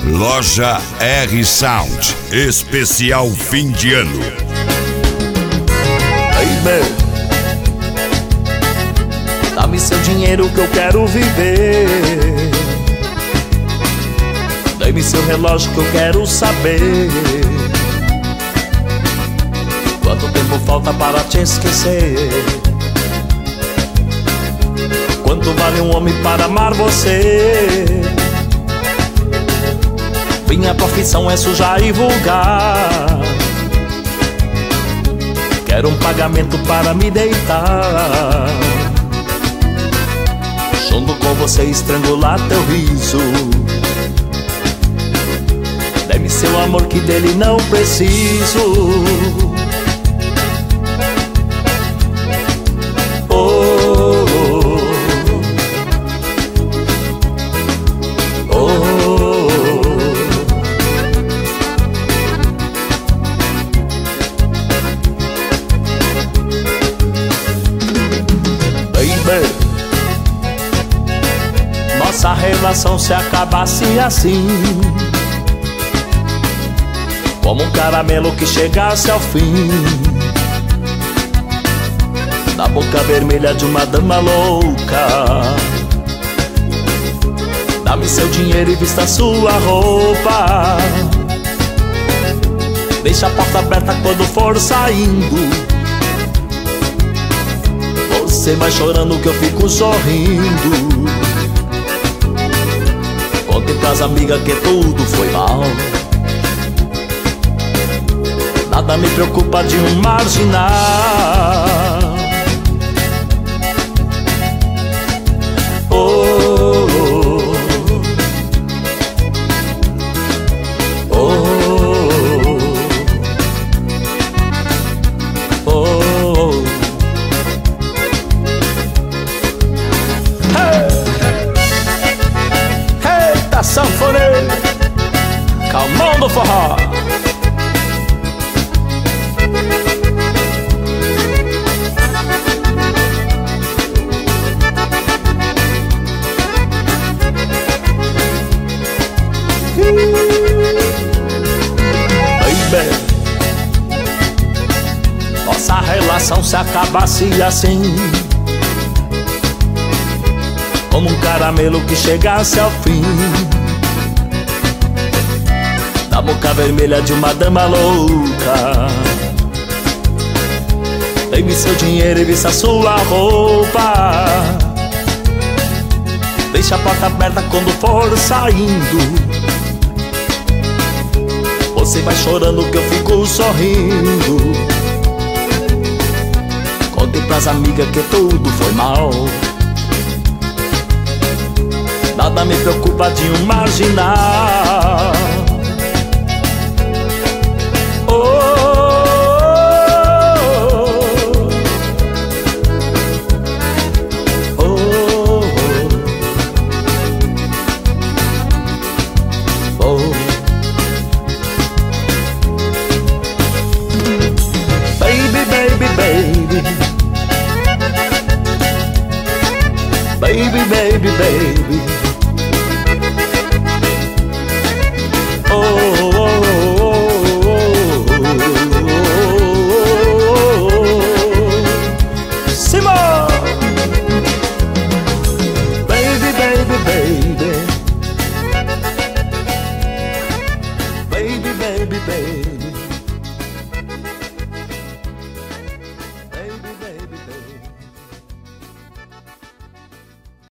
Loja R-Sound, especial fim de ano. Baby, dá-me seu dinheiro que eu quero viver. Dê-me seu relógio que eu quero saber quanto tempo falta para te esquecer. Quanto vale um homem para amar você? Minha profissão é suja e vulgar. Quero um pagamento para me deitar junto com você, estrangular teu riso. Dê-me seu amor que dele não preciso. Nossa relação se acabasse assim, como um caramelo que chegasse ao fim, na boca vermelha de uma dama louca. Dá-me seu dinheiro e vista sua roupa. Deixa a porta aberta quando for saindo. Você vai chorando que eu fico sorrindo. Conte pras amigas que tudo foi mal. Nada me preocupa de um marginal. Oh, oh, oh, oh, oh. Eita, sanfoneiro, calmão do forró. Baby, nossa relação se acabasse assim, como um caramelo que chegasse ao fim, da boca vermelha de uma dama louca. Dê-me seu dinheiro e vista sua roupa. Deixa a porta aberta quando for saindo. Você vai chorando que eu fico sorrindo. Conte pras amigas que tudo foi mal. Nada me preocupa de um marginal. Baby, baby, baby,